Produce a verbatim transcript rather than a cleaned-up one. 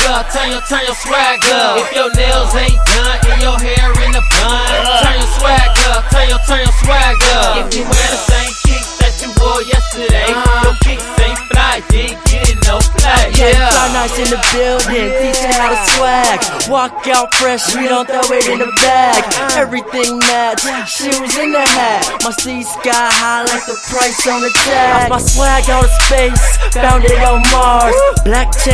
up, turn your, turn your swag up. If your nails ain't done and your hair in a bun, turn your swag up, turn your, turn your swag up. If you wear the same kicks that you wore yesterday, your kicks ain't fly, dig, get it, no play. Yeah, fly nice in the building, teach you how to swag. Walk out fresh, we don't throw it in the bag. Everything match, shoes in the hat. My seat sky high like the price on the tag. My swag out of space, found it on Mars. Black chain